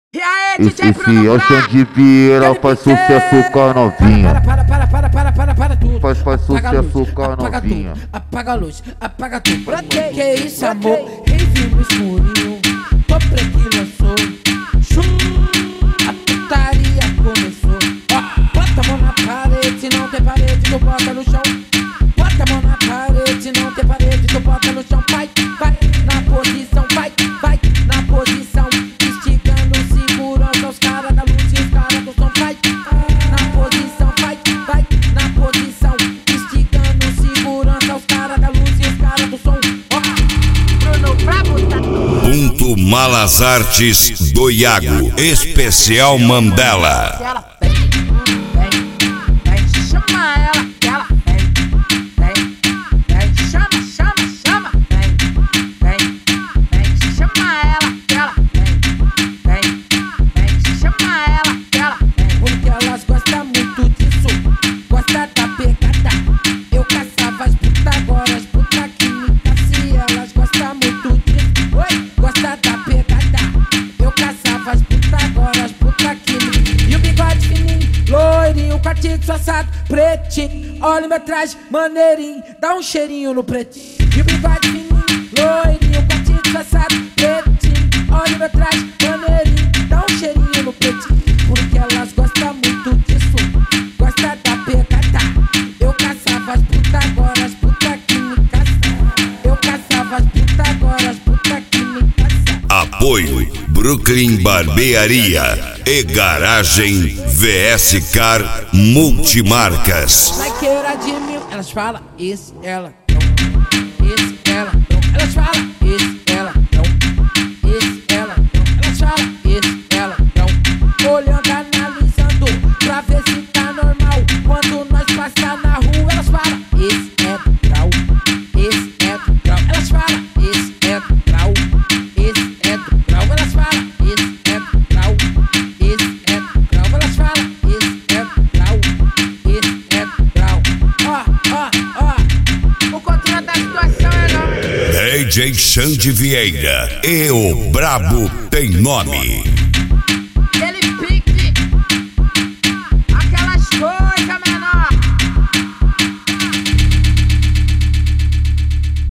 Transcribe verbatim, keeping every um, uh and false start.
E aí, D J Esse Bruno é o Xande Vieira, faz sucesso com a novinha. Para, para, para, para, para, para, para tudo. Faz, faz Apaga a luz, sucesso com a apaga novinha. tudo, apaga a luz, apaga tudo. Pra que que isso, amor? Rave no escurinho, tô preto lançou. Chum, a putaria começou. Ó, bota a mão na parede, não tem parede, tu bota no chão. Bota a mão na parede, não tem parede, tu bota no chão. Vai, vai, na posição, vai, vai, na posição. Esticando segurança, os caras da luz e os caras do som. Vai, na posição, vai, vai, na posição. Esticando segurança, os caras da luz e os caras do som. Ó, Bruno Brabo tá... Ponto Malas Artes do Iago, especial Mandela. Ela vem, vem, vem, chama ela, ela vem, vem, vem, chama, chama, chama, vem, vem, vem, chama ela, ela vem, vem, vem, chama ela, ela vem. Porque elas gostam muito disso, gostam da pegada. Eu caçava as putas, agora as putas que me caçam, elas gostam muito disso. Oi, gosta da pegada. Eu caçava as putas, agora as putas que me... E o bigode fininho, loirinho, quartito assado, pretinho. Olha o meu traje, maneirinho, dá um cheirinho no pretinho. E o bigode fininho, loirinho, quartito assado, pretinho. Olha o meu traje, maneirinho, dá um cheirinho no pretinho. Porque elas gostam muito disso, gostam da pegada. Eu caçava as putas, agora as putas que me caçam. Eu caçava as putas, agora as putas que me caçam. Apoio Brooklyn Barbearia e Garagem V S Car Multimarcas. Likeira de mil, elas falam isso, ela não, isso, ela não. Elas falam isso, ela não, isso, ela não. Elas falam isso, ela não. Olhando, analisando, pra ver se tá normal. Quando nós passar na rua, elas falam isso é do grau, isso é do grau. Elas falam isso é do grau, isso é do grau. Elas falam isso é do grau, isso é do grau. Elas falam isso é do grau, isso é do grau. Ó, ó, ó, o controle da situação é não. D J Xande Vieira e o Brabo tem nome.